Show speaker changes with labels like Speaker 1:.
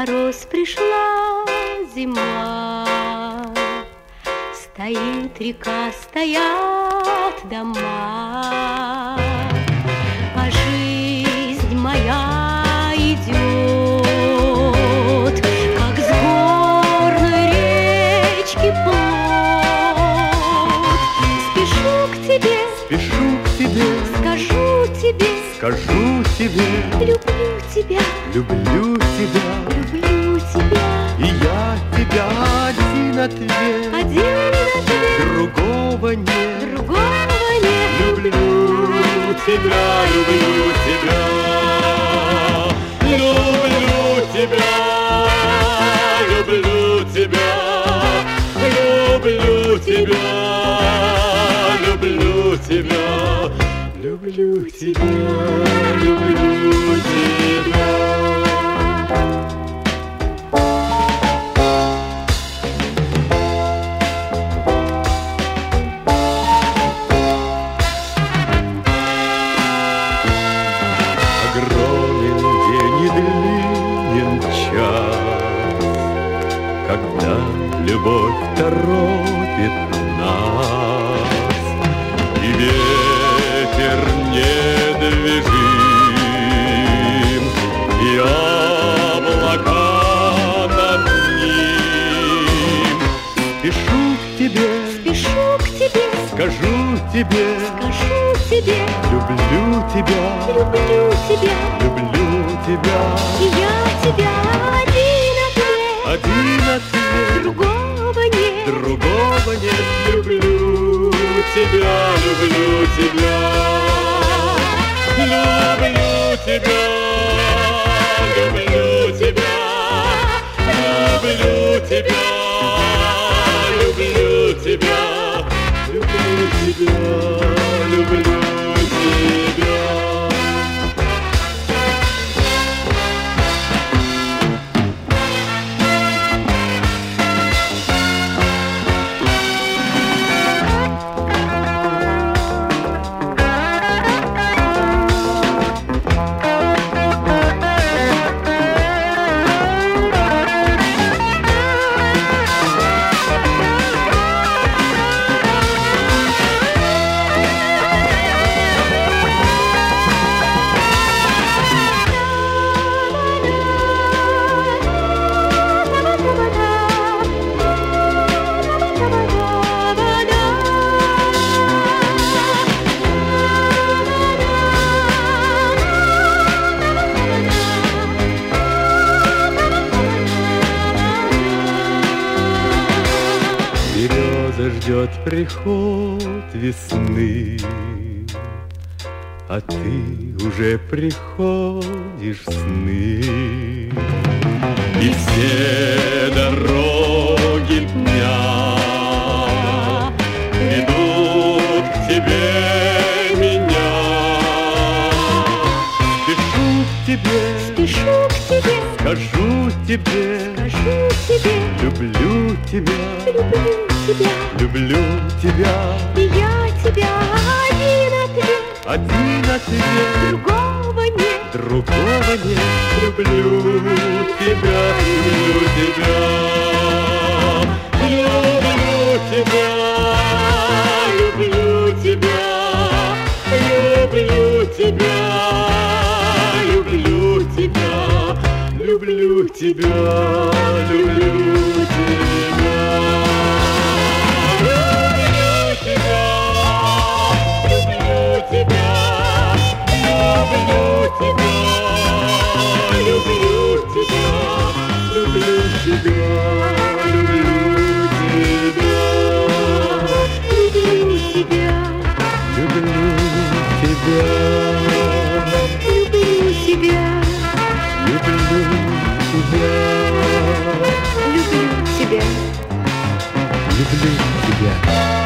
Speaker 1: мороз пришла зима, стоит река, стоят дома, а жизнь моя идет, как с горной речки плод. Спешу к тебе, скажу тебе, люблю тебя,
Speaker 2: люблю тебя, и я тебя один ответ, другого нет, люблю тебя, люблю тебя, люблю тебя, люблю тебя, люблю тебя, люблю тебя, люблю тебя, люблю тебя. Огромен день и длинен час, когда любовь торопит нас, и ветер недвижим, и облака над ним. Спешу к тебе, скажу тебе, люблю тебя, люблю тебя,
Speaker 1: и я тебя один ответ, другого нет,
Speaker 2: люблю тебя, люблю тебя, люблю тебя, люблю тебя, люблю тебя, люблю тебя, люблю тебя, люблю тебя. Ждет приход весны, а ты уже приходишь в сны, и все дороги дня ведут к тебе меня. Спешу к тебе, скажу тебе, люблю тебя, люблю тебя,
Speaker 1: и я тебя один ответ,
Speaker 2: другого нет, люблю тебя, люблю тебя, люблю тебя, люблю тебя, люблю тебя, люблю тебя, люблю тебя, люблю тебя. Люблю тебя.